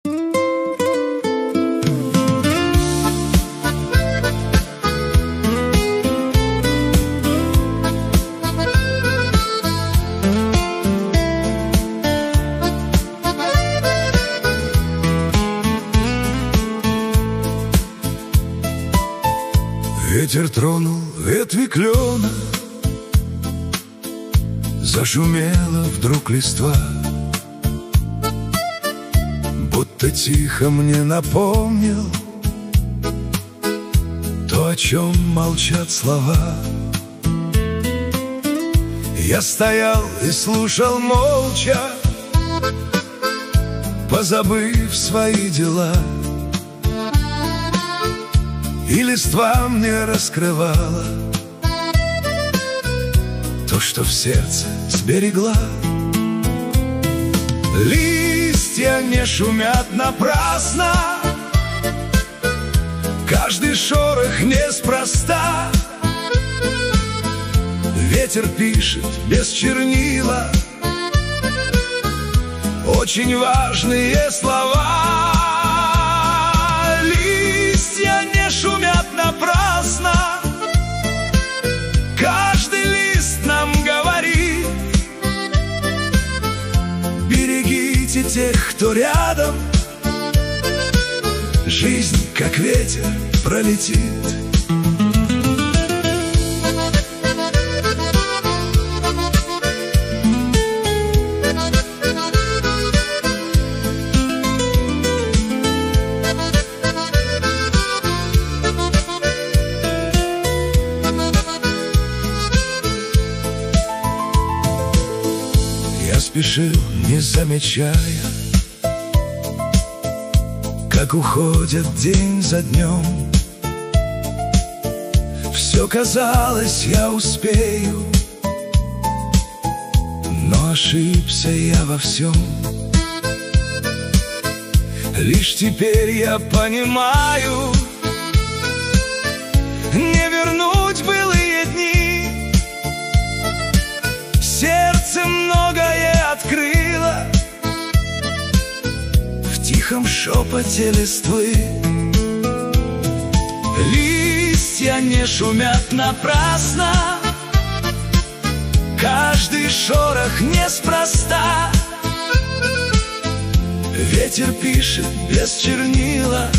Ветер тронул ветви клена, зашумела вдруг листва, будто тихо мне напомнил то, о чем молчат слова. Я стоял и слушал молча, позабыв свои дела, и листва мне раскрывала то, что в сердце сберегла. Листья не шумят напрасно, каждый шорох неспроста. Ветер пишет без чернила очень важные слова. Листья не шумят напрасно, каждый лист нам говорит: берегите тех, кто рядом, жизнь, как ветер, пролетит. Я спешил, не замечая, как уходит день за днем. Все казалось, я успею, но ошибся я во всем. Лишь теперь я понимаю, не вернуть былые дни. Сердце многое открыло в тихом шепоте листвы. Листья не шумят напрасно, каждый шорох неспроста. Ветер пишет без чернила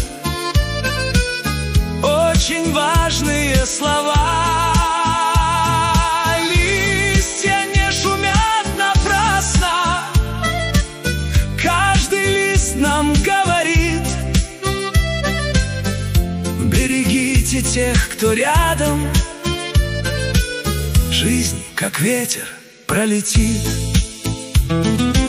очень важные слова. Листья не шумят напрасно, каждый лист нам говорит: берегите тех, кто рядом, жизнь, как ветер, пролетит.